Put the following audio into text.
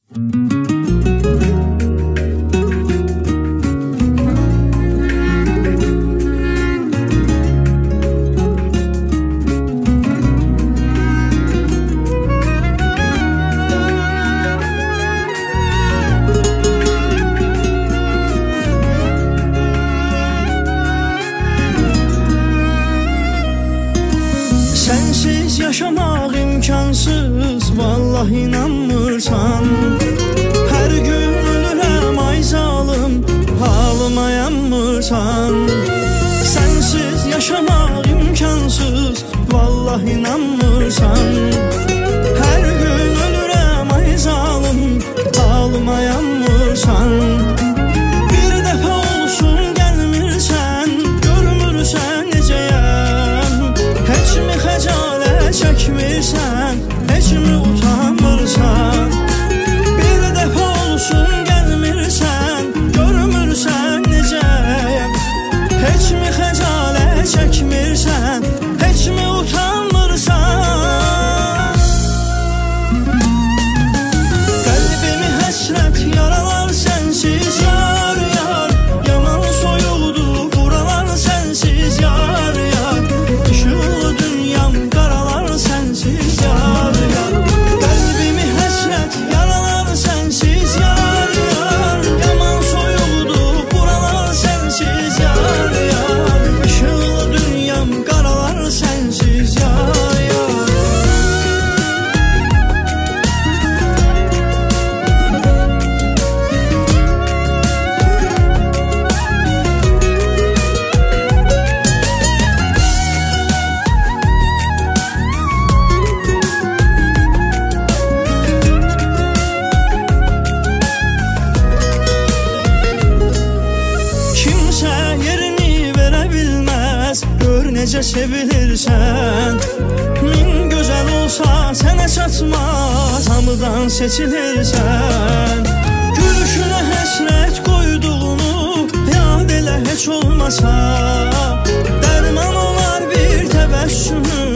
Sensiz yaşamak imkansız, vallahi inanmırsan. Her gün ölürəm ay zalım, halıma yanmırsan. Sensiz yaşamak imkansız, vallahi inanmırsan. Her gün ölürəm ay zalım, halıma yanmırsan. Bir defa olsun gelmirsən, görmürsən necəyəm. Heç mi xəcalət çəkmirsən, heç mi utanmırsan. Bir dəfə olsun gəlmirsən, görmürsən necəyəm. Heç mi xəcalət çəkmirsən, heç mi utanmırsan. Qəlbimi həsrət yaralar sənsiz yar yar. Yaman soyuldu buralar sənsiz yar yar. Işıqlı dünyam qaralar sənsiz yar yar. Qəlbimi həsrət yaralar sənsiz yar yar. Yaman soyuldu buralar sənsiz yar yar. Işıqlı dünyam qaralar sənsiz yar yar. Kimsə yerini verə bilməz, gör necə sevilirsən. Min gözəl olsa sənə çatmaz, hamıdan seçilirsən. Gülüşünə həsrət qoyduğunu yad elə heç olmasa. Dərman olar bir təbəssümün,